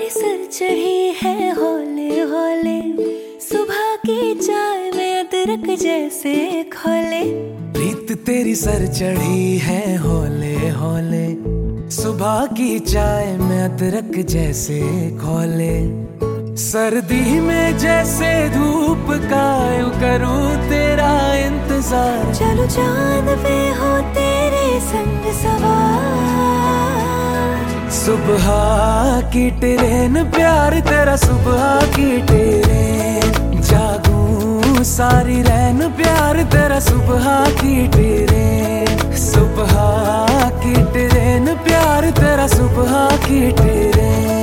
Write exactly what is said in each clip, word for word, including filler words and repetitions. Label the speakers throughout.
Speaker 1: तेरी सर चढ़ी है हौले हौले, सुबह की चाय में अदरक जैसे खोले।
Speaker 2: प्रीत तेरी सर चढ़ी है हौले हौले, सुबह की चाय में अदरक जैसे खोले। सर्दी में जैसे धूप का यूं करूं तेरा इंतजार,
Speaker 1: चलो चांद पे हो तेरे संग सवार।
Speaker 2: सुबह की ट्रेन प्यार तेरा, सुबह की ट्रेन जागूं सारी रैन प्यार तेरा, सुबह की ट्रेन। सुबह की ट्रेन प्यार तेरा, सुबह की ट्रेन।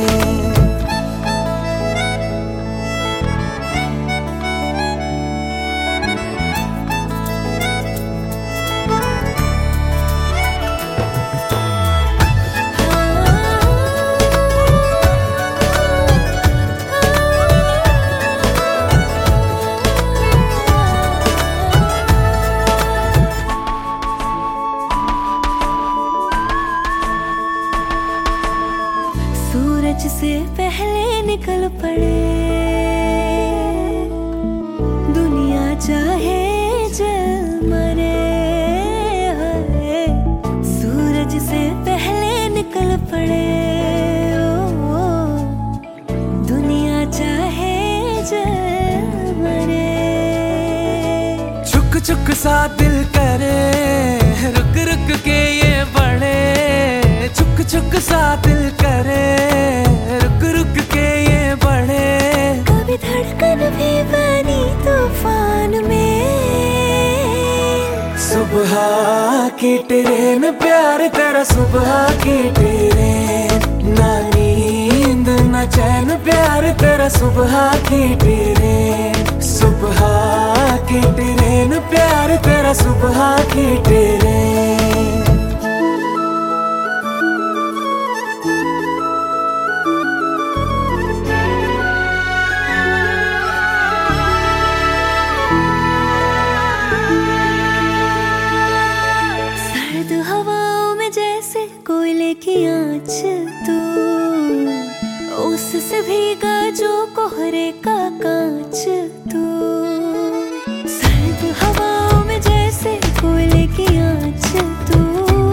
Speaker 1: सूरज से पहले निकल पड़े, दुनिया चाहे जल मरे। सूरज से पहले निकल पड़े, ओ, ओ, दुनिया चाहे जल मरे।
Speaker 2: चुक चुक सा दिल करे, रुक रुक के ये बढ़े। चुक चुक सा दिल करे, रुक रुक के ये बढ़े।
Speaker 1: कभी धड़कन भी बनी तूफान में।
Speaker 2: सुबह की ट्रेन प्यार तेरा, सुबह की ट्रेन। ना नींद ना चैन प्यार तेरा, सुबह की ट्रेन। सुबह की ट्रेन प्यार तेरा, सुबह की ट्रेन।
Speaker 1: हवाओं में जैसे कोयले की आँच तू, उससे भीगा जो कोहरे का कांच तू। सर्द हवाओं में जैसे कोयले की आँच तू,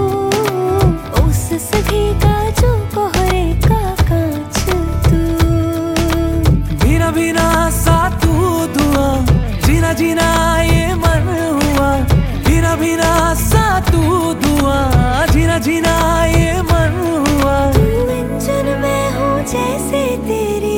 Speaker 1: उससे भीगा जो कोहरे का कांच तू।
Speaker 2: भीना भीना सा तू दुआ, जीना जीना ये मन हुआ। भीना भीना सा तू दुआ, जीना जीना ये मन हुआ।
Speaker 1: तू इंजन में हो जैसे तेरी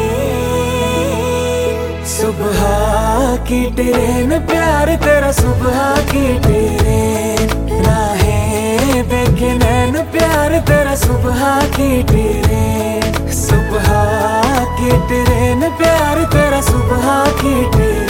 Speaker 1: रेल।
Speaker 2: सुबह की ट्रेन प्यार तेरा, सुबह की ट्रेन। राहें देखे नैन प्यार तेरा, सुबह की ट्रेन। सुबह की ट्रेन प्यार तेरा, सुबह की ट्रेन।